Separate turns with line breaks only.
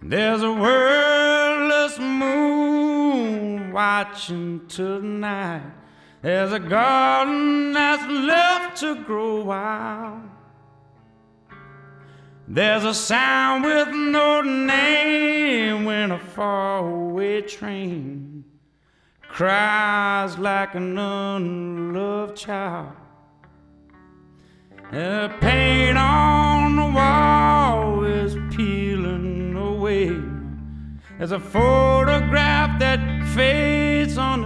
There's a wordless moon watching tonight. There's a garden that's left to grow wild. There's a sound with no name when a faraway train cries like an unloved child. The paint on the wall is peeling away. There's a photograph that fades on the